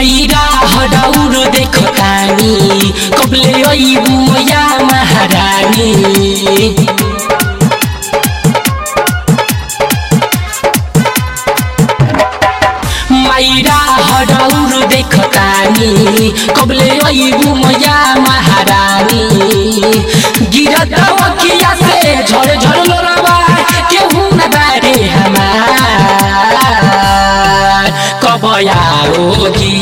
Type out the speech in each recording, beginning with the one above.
Myra हडौर देखो तानी कबले अइबु या महारानी माइरा हडौर देखो तानी कबले अइबु या महारानी गिरत अखिया से झर झर लोरवा केहू न बारे हमार कब आओगी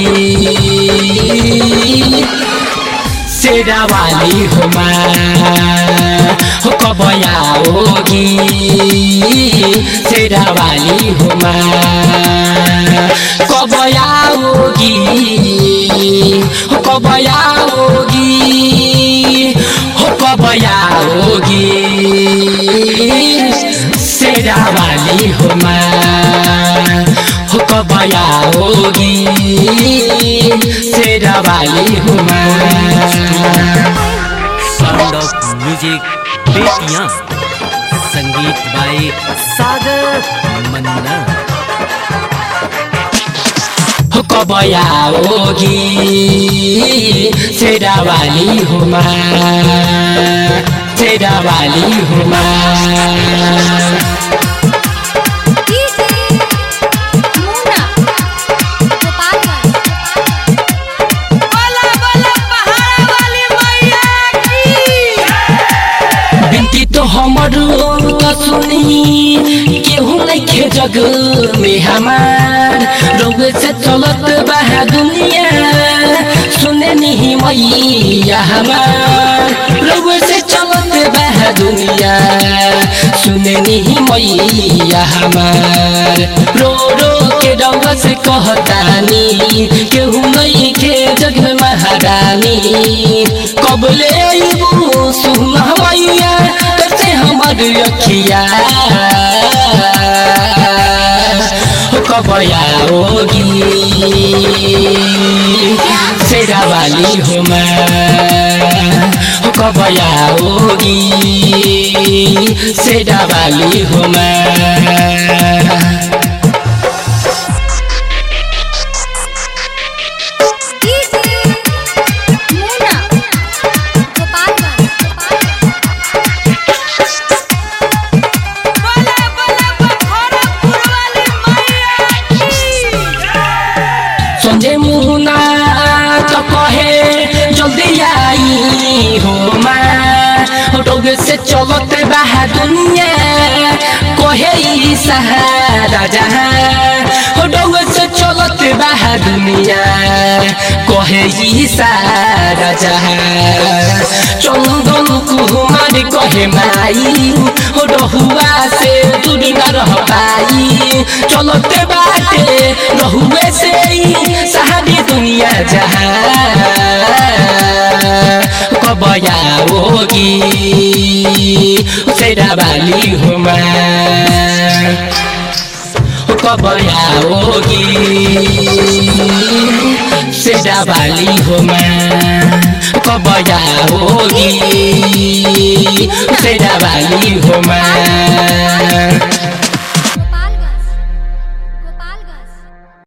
शेरावाली हो हो कब आओगी शेरावाली हो कब आओगी हो कब आओगी हो कब आओगी शेरावाली हो हो कब आओगी शेरावाली हो साउंड ऑफ म्यूजिक बेटियां संगीत बाय सागर मन्ना हो कब आओगी शेरावाली हो शेरावाली हो हमरो सुनी केहू नइखे जग में हमार रोग से चलत बा दुनिया सुने नहीं मैया हमार रोग से चलत बा दुनिया सुने नहीं मैया हमार रो रो के रंग से कहतानी केहू नइखे जग में महारानी कबले अइबु सुना मैया हमार अखिया कब आओगी शेरावाली हो कब आओगी शेरावाली हो संजय मुना तो कहे जल्दी आई हो रोग से चलत बा दुनिया कहे सहारा जहाँ रोग से चलत बा दुनिया कहे सारा जहाँ चंदन कुमार कहे माई रहुआ से दूर न रह पाई चलते बाटे रहुए से सहारी दुनिया जहाँ कब आओगी शेरावाली हो कब आओगी शेरावाली हो कब आओगी शेरावाली हो